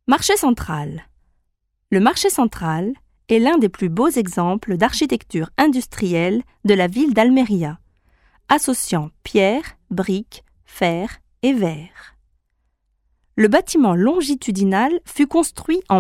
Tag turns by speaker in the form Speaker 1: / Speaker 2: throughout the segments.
Speaker 1: Marché central. Le marché central est l'un des plus beaux exemples d'architecture industrielle de la ville d'Almería, associant pierre, briques, fer et verre. Le bâtiment longitudinal fut construit en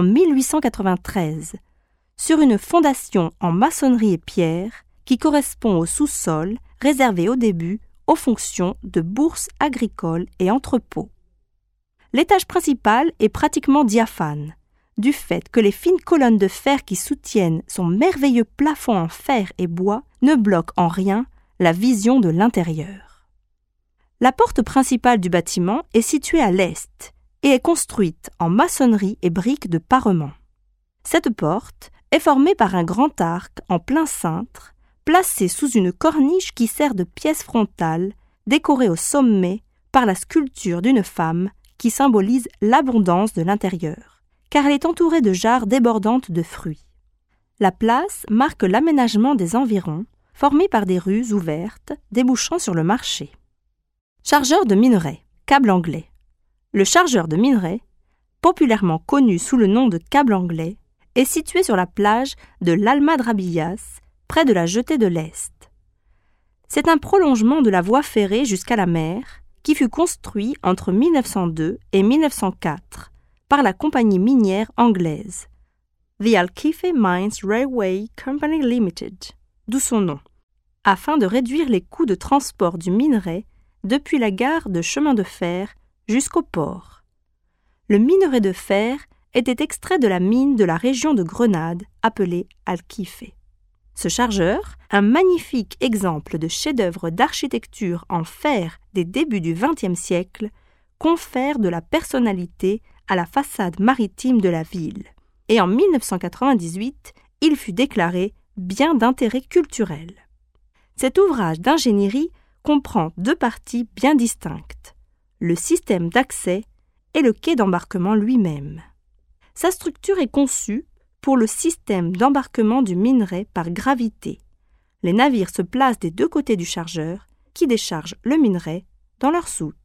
Speaker 1: 1893 sur une fondation en maçonnerie et pierre qui correspond au sous-sol réservé au début aux fonctions de bourse agricole et entrepôt. L'étage principal est pratiquement diaphane, du fait que les fines colonnes de fer qui soutiennent son merveilleux plafond en fer et bois ne bloquent en rien la vision de l'intérieur. La porte principale du bâtiment est située à l'est et est construite en maçonnerie et briques de parement. Cette porte est formée par un grand arc en plein cintre, placé sous une corniche qui sert de pièce frontale, décorée au sommet par la sculpture d'une femme qui symbolise l'abondance de l'intérieur, car elle est entourée de jarres débordantes de fruits. La place marque l'aménagement des environs, formé par des rues ouvertes débouchant sur le marché. Chargeur de minerai, câble anglais. Le chargeur de minerai, populairement connu sous le nom de câble anglais, est situé sur la plage de l'Almadrabillas, près de la jetée de l'Est. C'est un prolongement de la voie ferrée jusqu'à la mer, qui fut construit entre 1902 et 1904 par la compagnie minière anglaise, The Alquefe Mines Railway Company Limited, d'où son nom, afin de réduire les coûts de transport du minerai depuis la gare de chemin de fer jusqu'au port. Le minerai de fer était extrait de la mine de la région de Grenade appelée Alquefe. Ce chargeur, un magnifique exemple de chef-d'œuvre d'architecture en fer des débuts du XXe siècle, confère de la personnalité à la façade maritime de la ville. Et en 1998, il fut déclaré bien d'intérêt culturel. Cet ouvrage d'ingénierie comprend deux parties bien distinctes, le système d'accès et le quai d'embarquement lui-même. Sa structure est conçue pour le système d'embarquement du minerai par gravité. Les navires se placent des deux côtés du chargeur qui décharge le minerai dans leur soute.